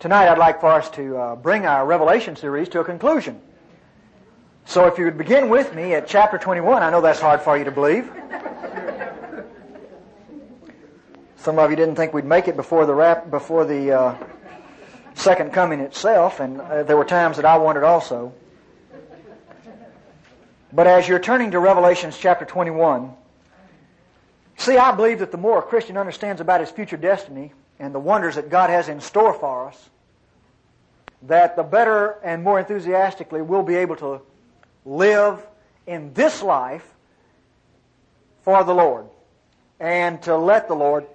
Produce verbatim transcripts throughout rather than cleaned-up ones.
Tonight I'd like for us to uh, bring our Revelation series to a conclusion. So if you would begin with me at chapter twenty-one, I know that's hard for you to believe. Some of you didn't think we'd make it before the rap, before the uh, second coming itself, and uh, there were times that I wondered also. But as you're turning to Revelation chapter twenty-one, see, I believe that the more a Christian understands about his future destiny and the wonders that God has in store for us, that the better and more enthusiastically we'll be able to live in this life for the Lord and to let the Lord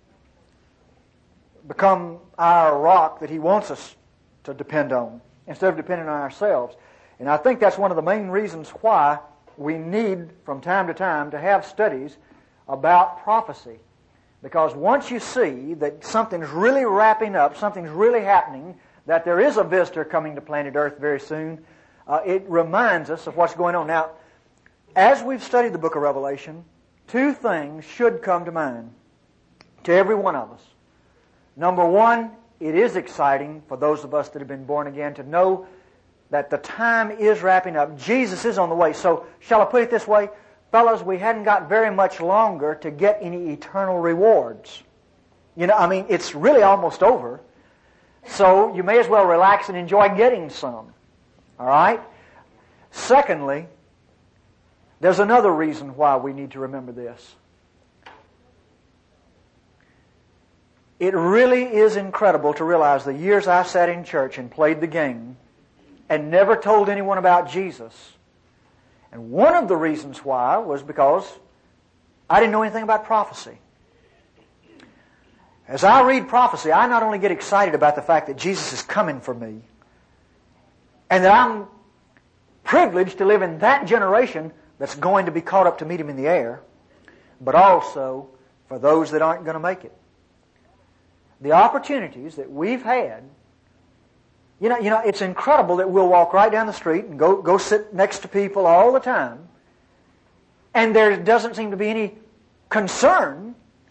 become our rock that He wants us to depend on instead of depending on ourselves. And I think that's one of the main reasons why we need from time to time to have studies about prophecy. Because once you see that something's really wrapping up, something's really happening, that there is a visitor coming to planet Earth very soon, uh, it reminds us of what's going on. Now, as we've studied the book of Revelation, two things should come to mind to every one of us. Number one, it is exciting for those of us that have been born again to know that the time is wrapping up. Jesus is on the way. So, shall I put it this way? Fellas, we hadn't got very much longer to get any eternal rewards. You know, I mean, it's really almost over. So you may as well relax and enjoy getting some. All right? Secondly, there's another reason why we need to remember this. It really is incredible to realize the years I sat in church and played the game and never told anyone about Jesus. And one of the reasons why was because I didn't know anything about prophecy. As I read prophecy, I not only get excited about the fact that Jesus is coming for me, and that I'm privileged to live in that generation that's going to be caught up to meet Him in the air, but also for those that aren't going to make it. The opportunities that we've had, you know, you know, it's incredible that we'll walk right down the street and go, go sit next to people all the time, and there doesn't seem to be any concern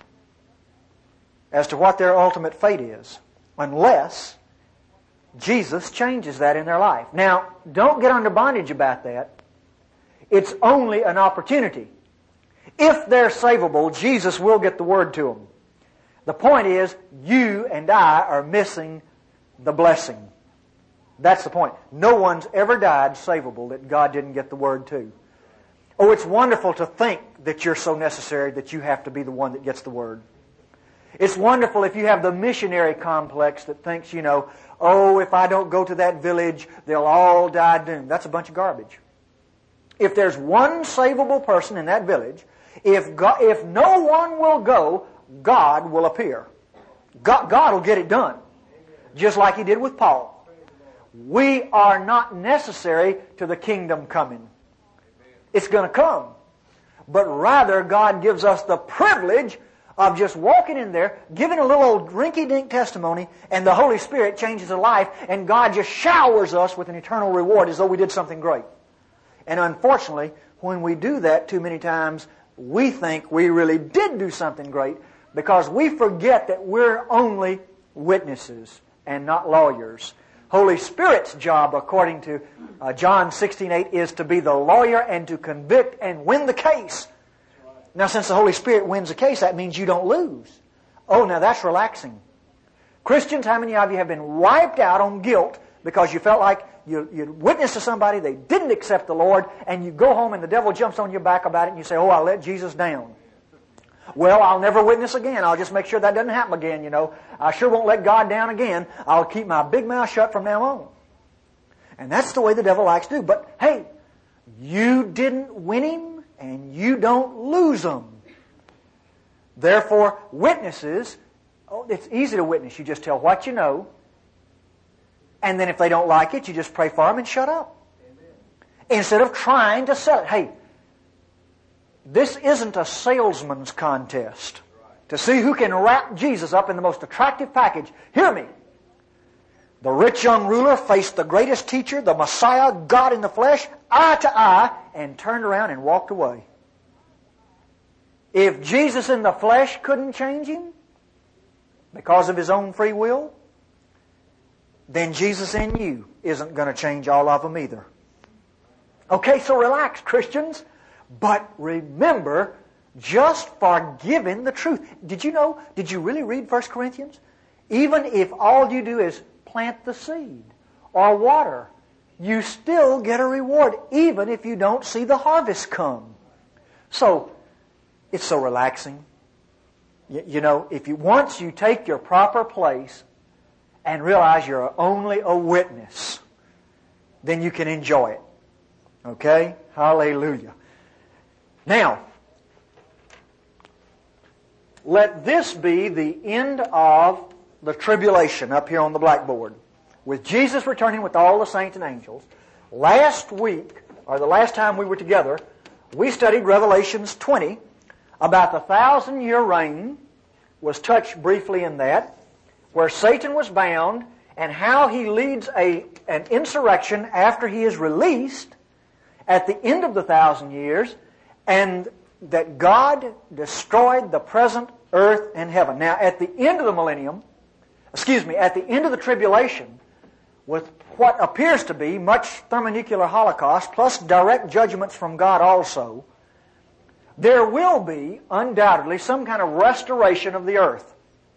as to what their ultimate fate is, unless Jesus changes that in their life. Now, don't get under bondage about that. It's only an opportunity. If they're savable, Jesus will get the word to them. The point is, you and I are missing the blessing. That's the point. No one's ever died savable that God didn't get the word to. Oh, it's wonderful to think that you're so necessary that you have to be the one that gets the word. It's wonderful if you have the missionary complex that thinks, you know, oh, if I don't go to that village, they'll all die doomed. That's a bunch of garbage. If there's one savable person in that village, if God, if no one will go, God will appear. God, God will get it done. Just like He did with Paul. We are not necessary to the kingdom coming. It's going to come. But rather, God gives us the privilege of just walking in there, giving a little old rinky-dink testimony, and the Holy Spirit changes a life, and God just showers us with an eternal reward as though we did something great. And unfortunately, when we do that too many times, we think we really did do something great because we forget that we're only witnesses and not lawyers. Holy Spirit's job, according to uh, John sixteen eight, is to be the lawyer and to convict and win the case. Now, since the Holy Spirit wins the case, that means you don't lose. Oh, now that's relaxing. Christians, how many of you have been wiped out on guilt because you felt like you, you witnessed to somebody, they didn't accept the Lord, and you go home and the devil jumps on your back about it and you say, oh, I let Jesus down. Well, I'll never witness again. I'll just make sure that doesn't happen again, you know. I sure won't let God down again. I'll keep my big mouth shut from now on. And that's the way the devil likes to do. But, hey, you didn't win him, and you don't lose them. Therefore, witnesses, oh, it's easy to witness. You just tell what you know, and then if they don't like it, you just pray for them and shut up. Amen. Instead of trying to sell it. Hey, this isn't a salesman's contest to see who can wrap Jesus up in the most attractive package. Hear me. The rich young ruler faced the greatest teacher, the Messiah, God in the flesh, eye to eye, and turned around and walked away. If Jesus in the flesh couldn't change him because of His own free will, then Jesus in you isn't going to change all of them either. Okay, so relax, Christians. But remember, just forgiving the truth. Did you know, did you really read First Corinthians? Even if all you do is plant the seed or water, you still get a reward, even if you don't see the harvest come. So, it's so relaxing. You, you know, if you once you take your proper place and realize you're only a witness, then you can enjoy it. Okay? Hallelujah. Now, let this be the end of the tribulation up here on the blackboard. With Jesus returning with all the saints and angels. Last week, or the last time we were together, we studied Revelations twenty about the thousand-year reign, was touched briefly in that, where Satan was bound, and how he leads a an insurrection after he is released at the end of the thousand years, and that God destroyed the present earth and heaven. Now, at the end of the millennium, excuse me, at the end of the tribulation, with what appears to be much thermonuclear holocaust, plus direct judgments from God also, there will be, undoubtedly, some kind of restoration of the earth.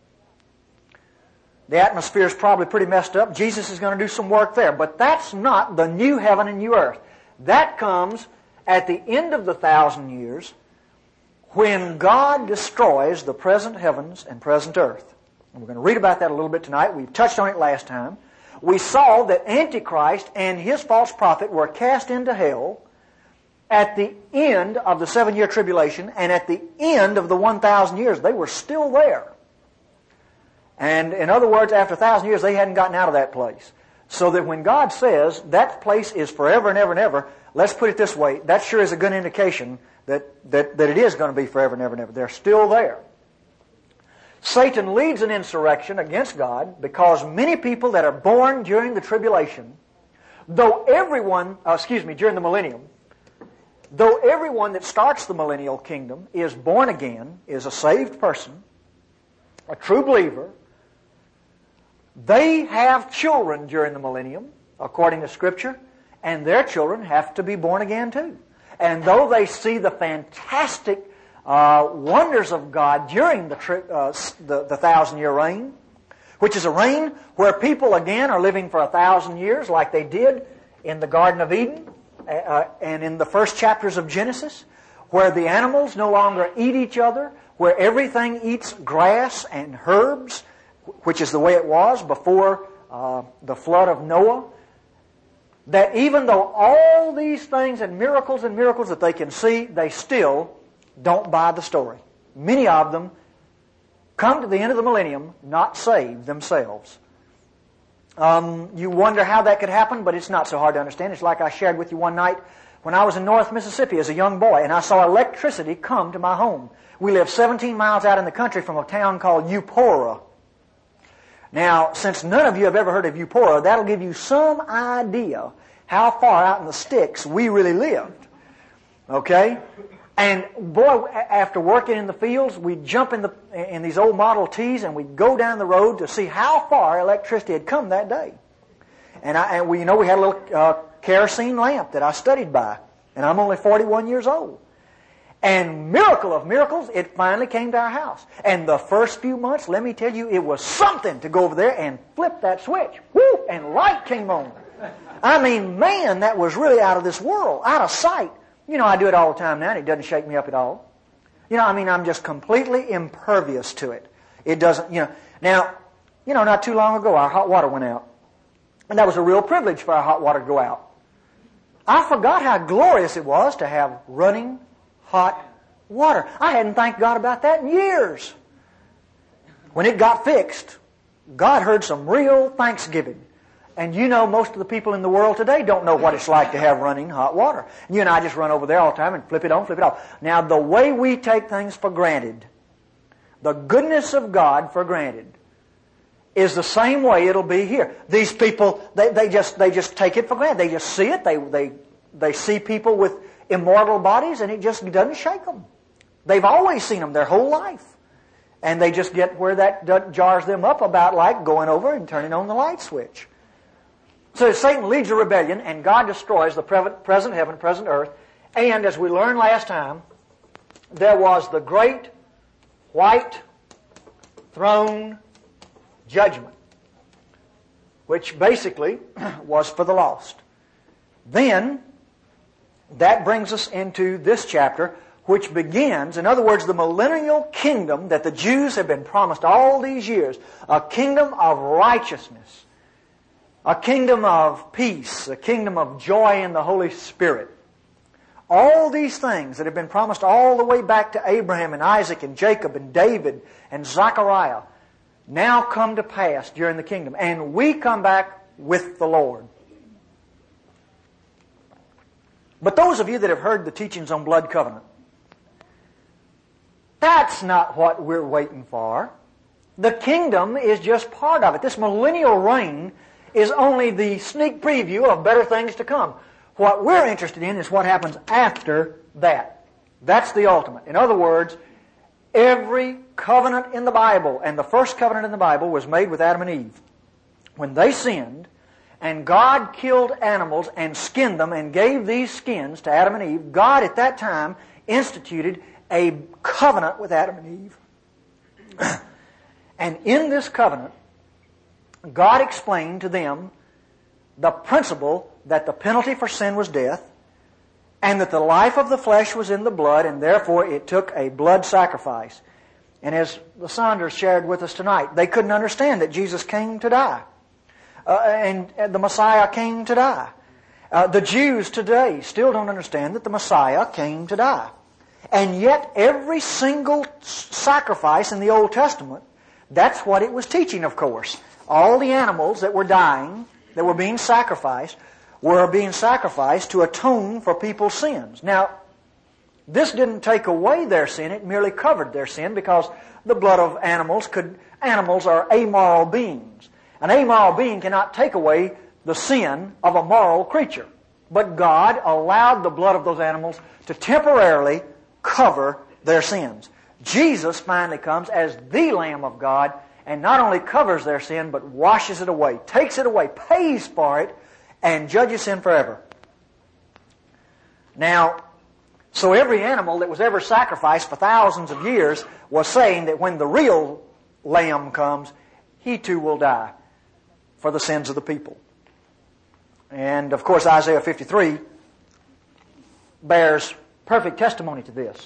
The atmosphere is probably pretty messed up. Jesus is going to do some work there. But that's not the new heaven and new earth. That comes at the end of the thousand years, when God destroys the present heavens and present earth. And we're going to read about that a little bit tonight. We touched on it last time. We saw that Antichrist and his false prophet were cast into hell at the end of the seven-year tribulation, and at the end of the one thousand years, they were still there. And in other words, after a thousand years, they hadn't gotten out of that place. So that when God says that place is forever and ever and ever, let's put it this way, that sure is a good indication that, that, that it is going to be forever and ever and ever. They're still there. Satan leads an insurrection against God because many people that are born during the tribulation, though everyone, uh, excuse me, during the millennium, though everyone that starts the millennial kingdom is born again, is a saved person, a true believer, they have children during the millennium, according to Scripture, and their children have to be born again too. And though they see the fantastic uh, wonders of God during the, tri- uh, the, the thousand-year reign, which is a reign where people again are living for a thousand years like they did in the Garden of Eden uh, and in the first chapters of Genesis, where the animals no longer eat each other, where everything eats grass and herbs, which is the way it was before uh, the flood of Noah, that even though all these things and miracles and miracles that they can see, they still don't buy the story. Many of them come to the end of the millennium not saved themselves. Um, you wonder how that could happen, but it's not so hard to understand. It's like I shared with you one night when I was in North Mississippi as a young boy, and I saw electricity come to my home. We live seventeen miles out in the country from a town called Eupora. Now, since none of you have ever heard of Eupora, that'll give you some idea how far out in the sticks we really lived. Okay? And boy, after working in the fields, we'd jump in the in these old Model Ts and we'd go down the road to see how far electricity had come that day. And I, and we, you know, we had a little uh, kerosene lamp that I studied by, and I'm only forty-one years old. And miracle of miracles, it finally came to our house. And the first few months, let me tell you, it was something to go over there and flip that switch. Whoo! And light came on. I mean, man, that was really out of this world, out of sight. You know, I do it all the time now, and it doesn't shake me up at all. You know, I mean, I'm just completely impervious to it. It doesn't, you know. Now, you know, not too long ago, our hot water went out. And that was a real privilege for our hot water to go out. I forgot how glorious it was to have running hot water. I hadn't thanked God about that in years. When it got fixed, God heard some real thanksgiving. And you know, most of the people in the world today don't know what it's like to have running hot water. You and I just run over there all the time and flip it on, flip it off. Now, the way we take things for granted, the goodness of God for granted, is the same way it'll be here. These people, they, they just they just take it for granted. They just see it. They they they see people with immortal bodies, and it just doesn't shake them. They've always seen them their whole life. And they just get where that jars them up about like going over and turning on the light switch. So Satan leads a rebellion, and God destroys the present heaven, present earth. And as we learned last time, there was the great white throne judgment, which basically was for the lost. Then, that brings us into this chapter, which begins, in other words, the millennial kingdom that the Jews have been promised all these years, a kingdom of righteousness, a kingdom of peace, a kingdom of joy in the Holy Spirit. All these things that have been promised all the way back to Abraham and Isaac and Jacob and David and Zechariah now come to pass during the kingdom. And we come back with the Lord. But those of you that have heard the teachings on blood covenant, that's not what we're waiting for. The kingdom is just part of it. This millennial reign is only the sneak preview of better things to come. What we're interested in is what happens after that. That's the ultimate. In other words, every covenant in the Bible, and the first covenant in the Bible was made with Adam and Eve. When they sinned, and God killed animals and skinned them and gave these skins to Adam and Eve, God at that time instituted a covenant with Adam and Eve. And in this covenant, God explained to them the principle that the penalty for sin was death, and that the life of the flesh was in the blood, and therefore it took a blood sacrifice. And as the Saunders shared with us tonight, they couldn't understand that Jesus came to die. Uh, and, and the Messiah came to die. Uh, the Jews today still don't understand that the Messiah came to die. And yet every single sacrifice in the Old Testament, that's what it was teaching, of course. All the animals that were dying, that were being sacrificed, were being sacrificed to atone for people's sins. Now, this didn't take away their sin, it merely covered their sin, because the blood of animals could, animals are amoral beings. An amoral being cannot take away the sin of a moral creature. But God allowed the blood of those animals to temporarily cover their sins. Jesus finally comes as the Lamb of God, and not only covers their sin, but washes it away, takes it away, pays for it, and judges sin forever. Now, so every animal that was ever sacrificed for thousands of years was saying that when the real Lamb comes, he too will die for the sins of the people. And of course Isaiah fifty-three bears perfect testimony to this.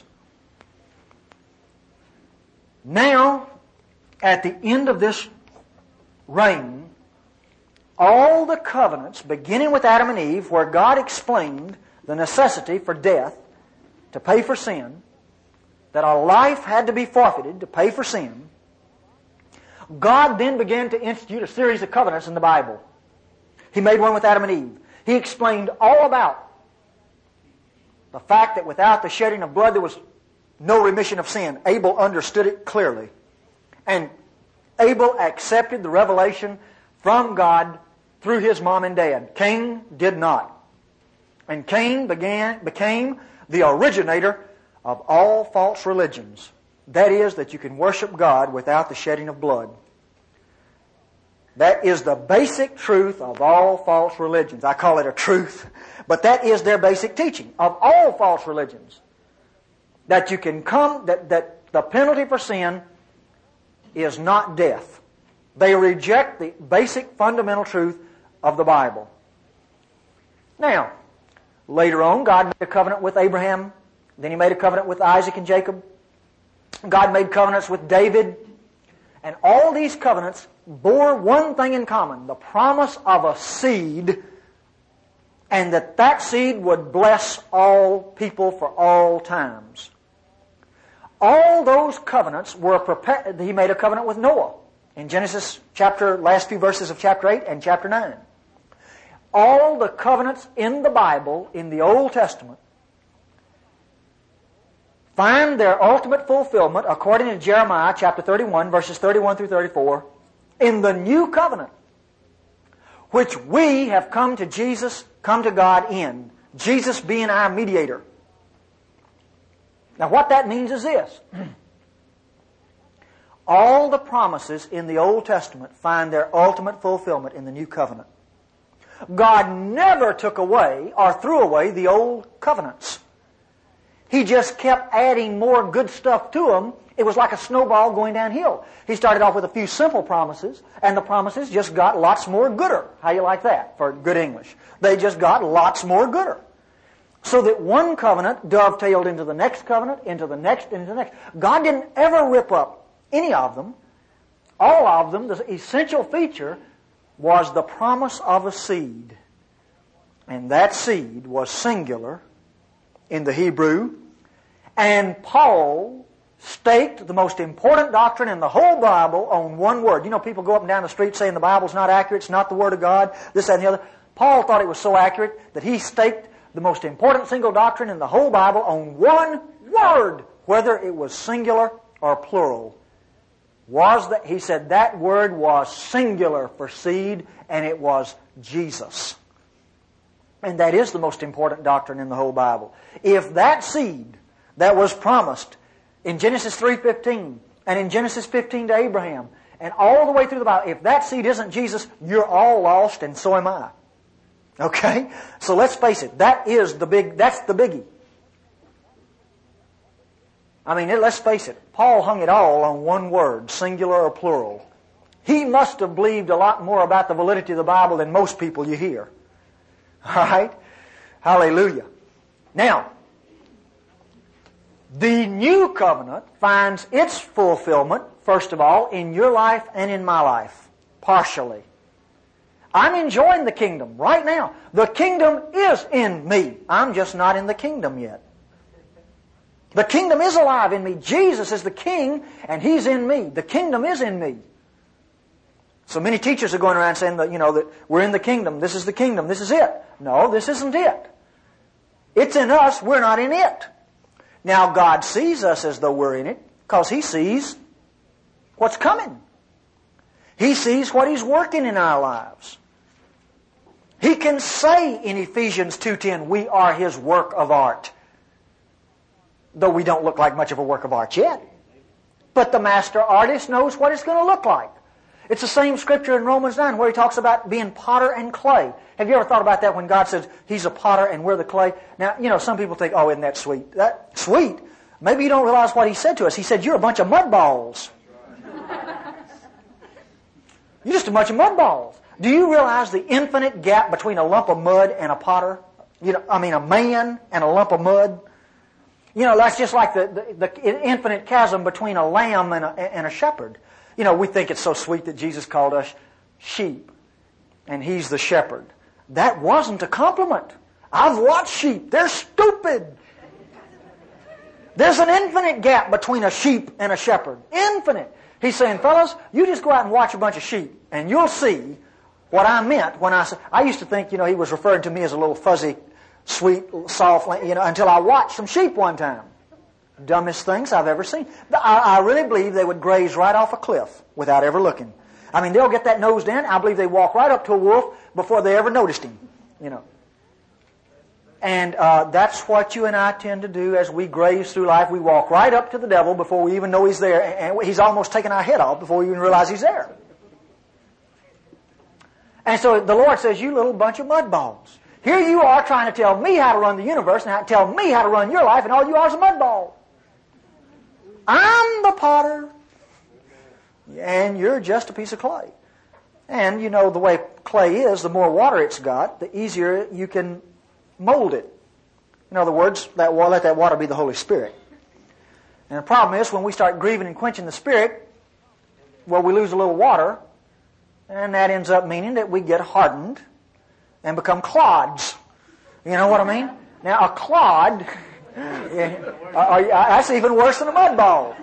Now, at the end of this reign, all the covenants, beginning with Adam and Eve, where God explained the necessity for death to pay for sin, that a life had to be forfeited to pay for sin, God then began to institute a series of covenants in the Bible. He made one with Adam and Eve. He explained all about the fact that without the shedding of blood there was no remission of sin. Abel understood it clearly. And Abel accepted the revelation from God through his mom and dad. Cain did not. And Cain began, became the originator of all false religions. That is, that you can worship God without the shedding of blood. That is the basic truth of all false religions. I call it a truth, but that is their basic teaching of all false religions. That you can come, that, that the penalty for sin is not death. They reject the basic fundamental truth of the Bible. Now, later on, God made a covenant with Abraham. Then He made a covenant with Isaac and Jacob. God made covenants with David. And all these covenants bore one thing in common, the promise of a seed, and that that seed would bless all people for all times. All those covenants were prepared. He made a covenant with Noah in Genesis chapter, last few verses of chapter eight and chapter nine. All the covenants in the Bible, in the Old Testament, find their ultimate fulfillment, according to Jeremiah chapter thirty-one, verses thirty-one through thirty-four, in the new covenant, which we have come to Jesus, come to God in. Jesus being our mediator. Now what that means is this. All the promises in the Old Testament find their ultimate fulfillment in the new covenant. God never took away or threw away the old covenants. He just kept adding more good stuff to them. It was like a snowball going downhill. He started off with a few simple promises, and the promises just got lots more gooder. How you like that for good English? They just got lots more gooder. So that one covenant dovetailed into the next covenant, into the next, into the next. God didn't ever rip up any of them. All of them, the essential feature was the promise of a seed. And that seed was singular in the Hebrew. And Paul staked the most important doctrine in the whole Bible on one word. You know, people go up and down the street saying the Bible's not accurate, it's not the Word of God, this, that, and the other. Paul thought it was so accurate that he staked the most important single doctrine in the whole Bible on one word, whether it was singular or plural. Was that, he said that word was singular for seed, and it was Jesus. And that is the most important doctrine in the whole Bible. If that seed that was promised in Genesis three fifteen and in Genesis fifteen to Abraham and all the way through the Bible, if that seed isn't Jesus, you're all lost, and so am I. Okay? So let's face it, that is the big, that's the biggie. I mean, let's face it, Paul hung it all on one word, singular or plural. He must have believed a lot more about the validity of the Bible than most people you hear. All right? Hallelujah. Now, the new covenant finds its fulfillment, first of all, in your life and in my life, partially. I'm enjoying the kingdom right now. The kingdom is in me. I'm just not in the kingdom yet. The kingdom is alive in me. Jesus is the king, and He's in me. The kingdom is in me. So many teachers are going around saying that, you know, that we're in the kingdom. This is the kingdom. This is it. No, this isn't it. It's in us. We're not in it. Now, God sees us as though we're in it because He sees what's coming. He sees what He's working in our lives. He can say in Ephesians two ten, we are His work of art. Though we don't look like much of a work of art yet. But the master artist knows what it's going to look like. It's the same scripture in Romans nine where He talks about being potter and clay. Have you ever thought about that when God says He's a potter and we're the clay? Now, you know, some people think, oh, isn't that sweet? That sweet? Maybe you don't realize what He said to us. He said, you're a bunch of mud balls. You're just a bunch of mud balls. Do you realize the infinite gap between a lump of mud and a potter? You know, I mean, a man and a lump of mud. You know, that's just like the, the, the infinite chasm between a lamb and a, and a shepherd. You know, we think it's so sweet that Jesus called us sheep, and He's the shepherd. That wasn't a compliment. I've watched sheep. They're stupid. There's an infinite gap between a sheep and a shepherd. Infinite. He's saying, fellas, you just go out and watch a bunch of sheep, and you'll see what I meant when I said, I used to think, you know, He was referring to me as a little fuzzy, sweet, soft, you know, until I watched some sheep one time. Dumbest things I've ever seen. I, I really believe they would graze right off a cliff without ever looking. I mean, they'll get that nose down. I believe they walk right up to a wolf before they ever noticed him, you know. And uh, that's what you and I tend to do as we graze through life. We walk right up to the devil before we even know he's there, and he's almost taken our head off before we even realize he's there. And so the Lord says, you little bunch of mud balls. Here you are trying to tell me how to run the universe and how to tell me how to run your life, and all you are is a mud ball. I'm the potter, and you're just a piece of clay. And you know the way clay is, the more water it's got, the easier you can mold it. In other words, that let that water be the Holy Spirit. And the problem is when we start grieving and quenching the Spirit, well, we lose a little water, and that ends up meaning that we get hardened and become clods. You know what I mean? Now, a clod, that's even worse than a mud ball.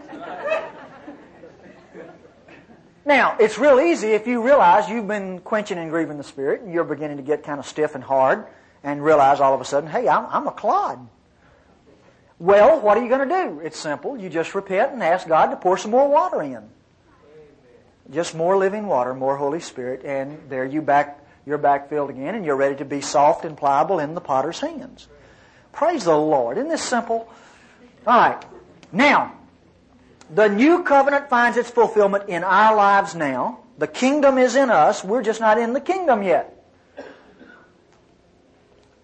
Now, it's real easy if you realize you've been quenching and grieving the Spirit, and you're beginning to get kind of stiff and hard, and realize all of a sudden, hey, I'm, I'm a clod. Well, what are you going to do? It's simple. You just repent and ask God to pour some more water in. Just more living water, more Holy Spirit, and there you back, you're back filled again, and you're ready to be soft and pliable in the potter's hands. Praise the Lord. Isn't this simple? All right. Now, the new covenant finds its fulfillment in our lives now. The kingdom is in us. We're just not in the kingdom yet.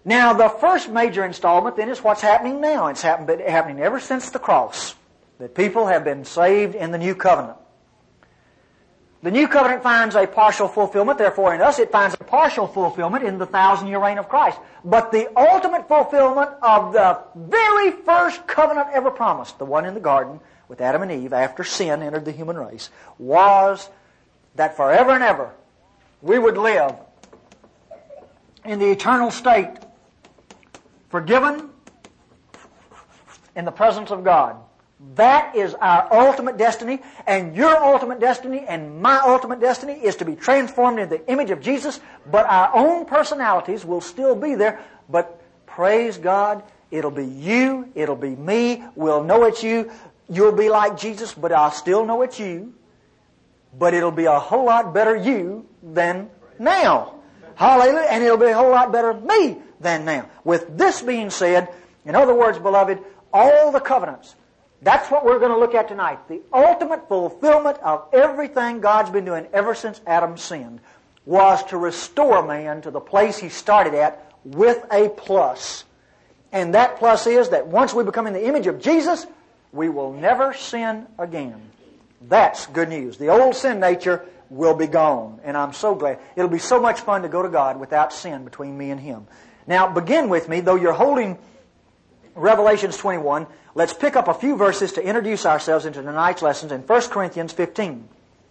Now, the first major installment then is what's happening now. It's happened, been happening ever since the cross, that people have been saved in the new covenant. The new covenant finds a partial fulfillment, therefore in us it finds a partial fulfillment in the thousand-year reign of Christ. But the ultimate fulfillment of the very first covenant ever promised, the one in the garden with Adam and Eve after sin entered the human race, was that forever and ever we would live in the eternal state, forgiven in the presence of God. That is our ultimate destiny, and your ultimate destiny and my ultimate destiny is to be transformed into the image of Jesus, but our own personalities will still be there. But praise God, it'll be you, it'll be me, we'll know it's you. You'll be like Jesus, but I'll still know it's you. But it'll be a whole lot better you than now. Hallelujah. And it'll be a whole lot better me than now. With this being said, in other words, beloved, all the covenants, that's what we're going to look at tonight. The ultimate fulfillment of everything God's been doing ever since Adam sinned was to restore man to the place he started at with a plus. And that plus is that once we become in the image of Jesus, we will never sin again. That's good news. The old sin nature will be gone. And I'm so glad. It'll be so much fun to go to God without sin between me and Him. Now, begin with me, though you're holding Revelations twenty-one, let's pick up a few verses to introduce ourselves into tonight's lessons in First Corinthians fifteen.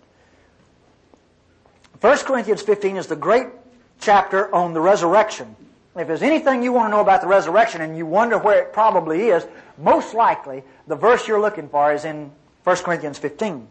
First Corinthians fifteen is the great chapter on the resurrection. If there's anything you want to know about the resurrection and you wonder where it probably is, most likely the verse you're looking for is in First Corinthians fifteen.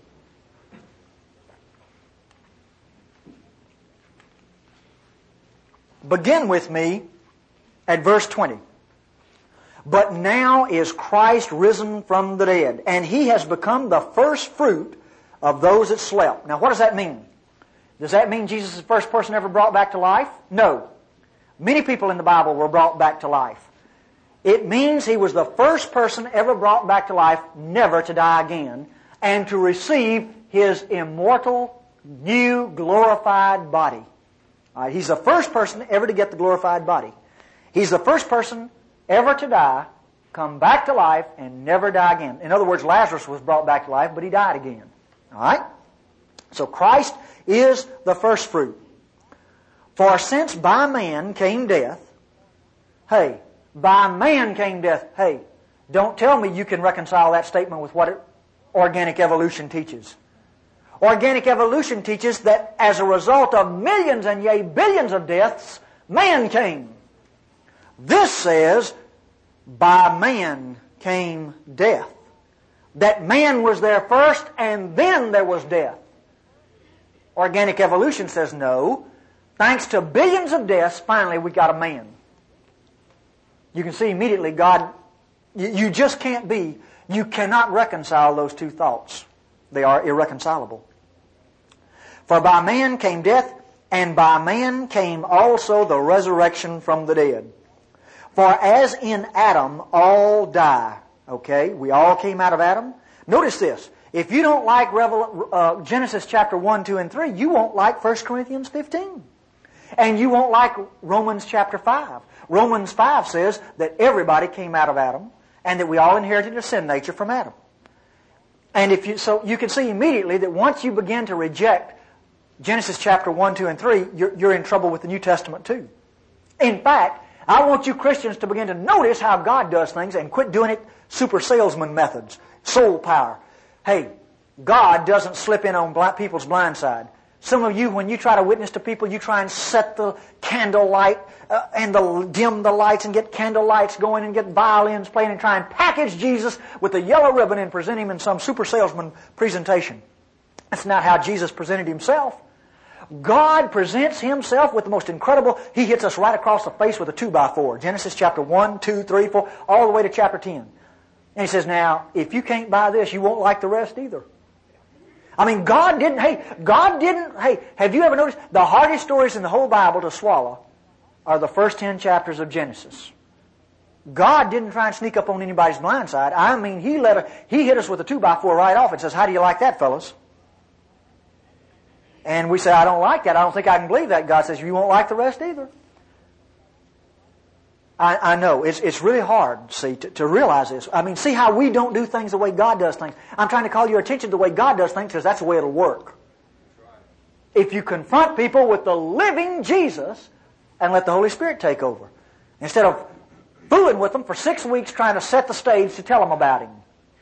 Begin with me at verse twenty. But now is Christ risen from the dead, and He has become the first fruit of those that slept. Now what does that mean? Does that mean Jesus is the first person ever brought back to life? No. Many people in the Bible were brought back to life. It means He was the first person ever brought back to life never to die again, and to receive His immortal, new, glorified body. All right, He's the first person ever to get the glorified body. He's the first person ever to die, come back to life, and never die again. In other words, Lazarus was brought back to life, but he died again. All right? So Christ is the first fruit. For since by man came death, hey, by man came death, hey, don't tell me you can reconcile that statement with what it, organic evolution teaches. Organic evolution teaches that as a result of millions and yea, billions of deaths, man came. This says, by man came death. That man was there first and then there was death. Organic evolution says no. Thanks to billions of deaths, finally we got a man. You can see immediately God, you just can't be, you cannot reconcile those two thoughts. They are irreconcilable. For by man came death, and by man came also the resurrection from the dead. For as in Adam all die. Okay, we all came out of Adam. Notice this. If you don't like Revel- uh, Genesis chapter one, two, and three, you won't like First Corinthians fifteen. And you won't like Romans chapter five. Romans five says that everybody came out of Adam and that we all inherited a sin nature from Adam. And if you, so you can see immediately that once you begin to reject Genesis chapter one, two, and three, you're, you're in trouble with the New Testament too. In fact, I want you Christians to begin to notice how God does things and quit doing it super salesman methods, soul power. Hey, God doesn't slip in on blind, people's blind side. Some of you, when you try to witness to people, you try and set the candle light uh, and the, dim the lights and get candle lights going and get violins playing and try and package Jesus with a yellow ribbon and present Him in some super salesman presentation. That's not how Jesus presented Himself. God presents Himself with the most incredible, He hits us right across the face with a two by four. Genesis chapter one, two, three, four, all the way to chapter ten. And He says, now, if you can't buy this, you won't like the rest either. I mean, God didn't, hey, God didn't, hey, have you ever noticed the hardest stories in the whole Bible to swallow are the first ten chapters of Genesis. God didn't try and sneak up on anybody's blind side. I mean, He let a, He hit us with a two by four right off and says, how do you like that, fellas? And we say, I don't like that. I don't think I can believe that. God says, you won't like the rest either. I, I know. It's, it's really hard, see, to, to realize this. I mean, see how we don't do things the way God does things. I'm trying to call your attention to the way God does things because that's the way it'll work. If you confront people with the living Jesus and let the Holy Spirit take over. Instead of fooling with them for six weeks trying to set the stage to tell them about Him.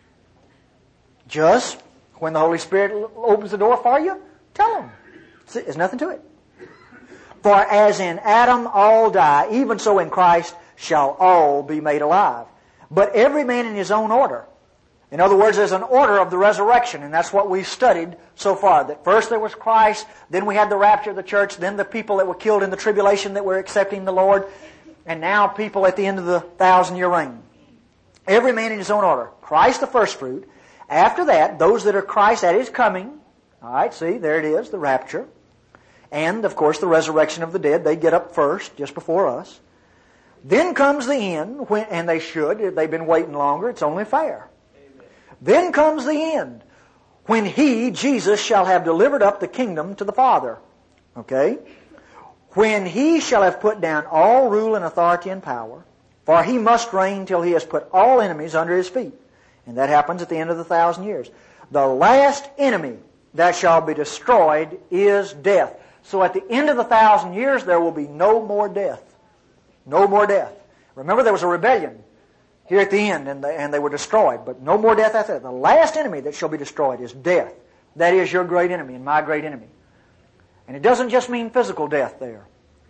Just when the Holy Spirit opens the door for you, tell them. There's nothing to it. For as in Adam all die, even so in Christ shall all be made alive. But every man in his own order. In other words, there's an order of the resurrection, and that's what we've studied so far. That first there was Christ, then we had the rapture of the church, then the people that were killed in the tribulation that were accepting the Lord, and now people at the end of the thousand-year reign. Every man in his own order. Christ the first fruit. After that, those that are Christ at His coming. All right, see, there it is, the rapture. And, of course, the resurrection of the dead. They get up first, just before us. Then comes the end, when, and they should. If they've been waiting longer, it's only fair. Amen. Then comes the end, when He, Jesus, shall have delivered up the kingdom to the Father. Okay? When He shall have put down all rule and authority and power, for He must reign till He has put all enemies under His feet. And that happens at the end of the thousand years. The last enemy that shall be destroyed is death. So at the end of the thousand years, there will be no more death. No more death. Remember, there was a rebellion here at the end, and they, and they were destroyed. But no more death after that. The last enemy that shall be destroyed is death. That is your great enemy and my great enemy. And it doesn't just mean physical death there.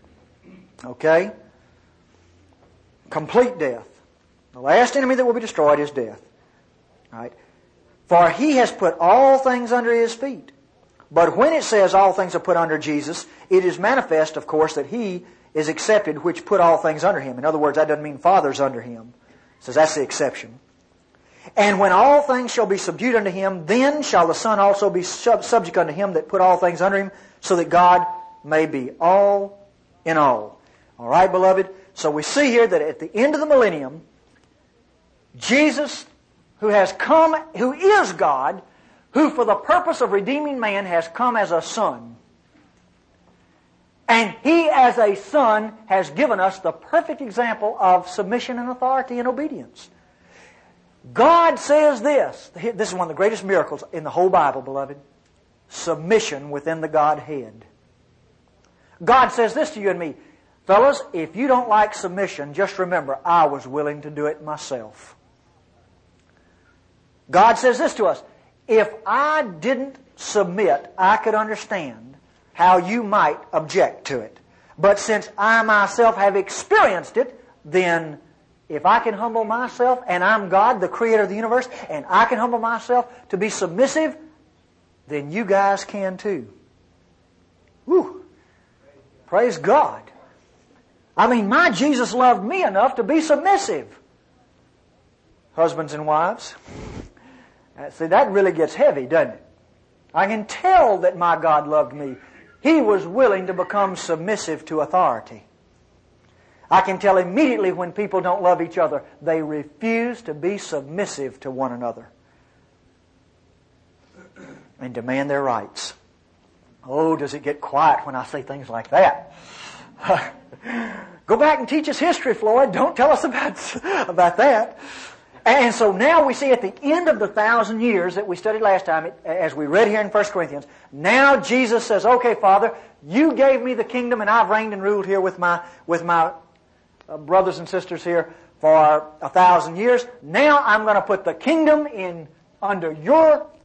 Okay? Complete death. The last enemy that will be destroyed is death. All right? For He has put all things under His feet. But when it says all things are put under Jesus, it is manifest, of course, that He is accepted which put all things under Him. In other words, that doesn't mean Father's under Him. It says that's the exception. And when all things shall be subdued unto Him, then shall the Son also be sub- subject unto Him that put all things under Him, so that God may be all in all. All right, beloved? So we see here that at the end of the millennium, Jesus, who has come, who is God, who for the purpose of redeeming man has come as a son. And He as a son has given us the perfect example of submission and authority and obedience. God says this. This is one of the greatest miracles in the whole Bible, beloved. Submission within the Godhead. God says this to you and me. Fellas, if you don't like submission, just remember, I was willing to do it myself. God says this to us. If I didn't submit, I could understand how you might object to it. But since I myself have experienced it, then if I can humble myself, and I'm God, the creator of the universe, and I can humble myself to be submissive, then you guys can too. Woo! Praise God. I mean, my Jesus loved me enough to be submissive. Husbands and wives. See, that really gets heavy, doesn't it? I can tell that my God loved me. He was willing to become submissive to authority. I can tell immediately when people don't love each other, they refuse to be submissive to one another and demand their rights. Oh, does it get quiet when I say things like that? Go back and teach us history, Floyd. Don't tell us about, about that. And so now we see at the end of the thousand years that we studied last time, as we read here in First Corinthians, now Jesus says, okay, Father, you gave me the kingdom and I've reigned and ruled here with my, with my uh, brothers and sisters here for a thousand years. Now I'm going to put the kingdom in under your